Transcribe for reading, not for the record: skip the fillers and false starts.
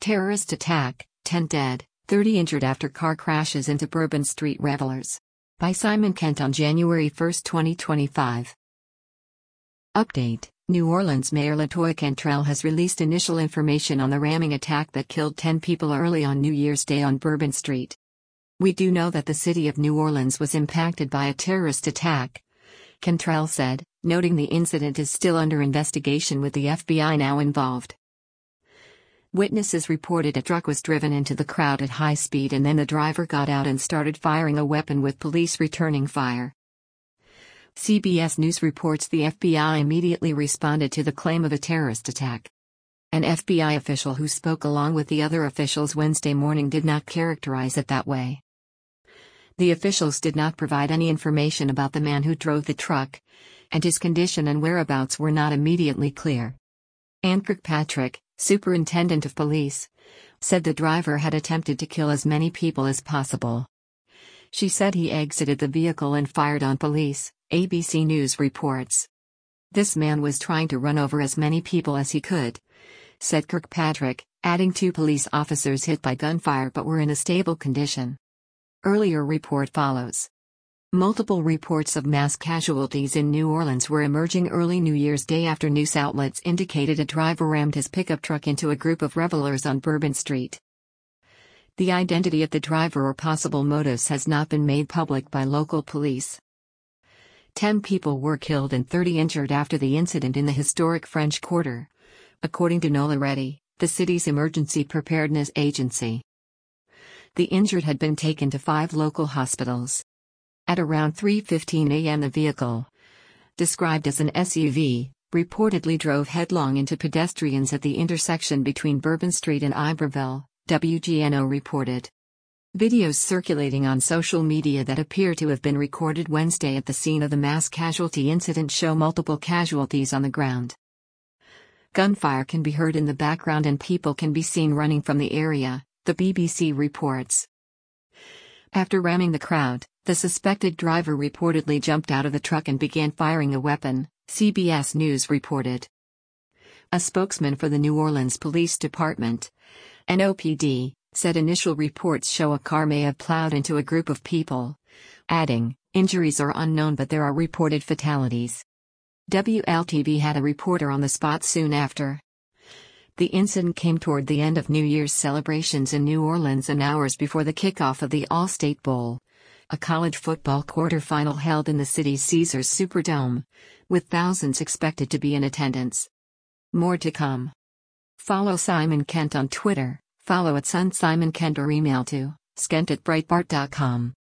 Terrorist attack, 10 dead, 30 injured after car crashes into Bourbon Street revelers. By Simon Kent on January 1, 2025. Update: New Orleans Mayor LaToya Cantrell has released initial information on the ramming attack that killed 10 people early on New Year's Day on Bourbon Street. "We do know that the city of New Orleans was impacted by a terrorist attack," Cantrell said, noting the incident is still under investigation with the FBI now involved. Witnesses reported a truck was driven into the crowd at high speed and then the driver got out and started firing a weapon with police returning fire. CBS News reports the FBI immediately responded to the claim of a terrorist attack. An FBI official who spoke along with the other officials Wednesday morning did not characterize it that way. The officials did not provide any information about the man who drove the truck, and his condition and whereabouts were not immediately clear. Ann Kirkpatrick, superintendent of police, said the driver had attempted to kill as many people as possible. She said he exited the vehicle and fired on police, ABC News reports. "This man was trying to run over as many people as he could," said Kirkpatrick, adding 2 police officers hit by gunfire but were in a stable condition. Earlier report follows. Multiple reports of mass casualties in New Orleans were emerging early New Year's Day after news outlets indicated a driver rammed his pickup truck into a group of revelers on Bourbon Street. The identity of the driver or possible motives has not been made public by local police. 10 people were killed and 30 injured after the incident in the historic French Quarter, according to NOLA Ready, the city's emergency preparedness agency. The injured had been taken to 5 local hospitals. At around 3:15 a.m. the vehicle, described as an SUV, reportedly drove headlong into pedestrians at the intersection between Bourbon Street and Iberville, WGNO reported. Videos circulating on social media that appear to have been recorded Wednesday at the scene of the mass casualty incident show multiple casualties on the ground. Gunfire can be heard in the background and people can be seen running from the area, the BBC reports. After ramming the crowd, the suspected driver reportedly jumped out of the truck and began firing a weapon, CBS News reported. A spokesman for the New Orleans Police Department, NOPD, said initial reports show a car may have plowed into a group of people, adding, "Injuries are unknown but there are reported fatalities." WLTV had a reporter on the spot soon after. The incident came toward the end of New Year's celebrations in New Orleans and hours before the kickoff of the All-State Bowl, a college football quarterfinal held in the city's Caesars Superdome, with thousands expected to be in attendance. More to come. Follow Simon Kent on Twitter, follow @SunSimonKent or email to skent@breitbart.com.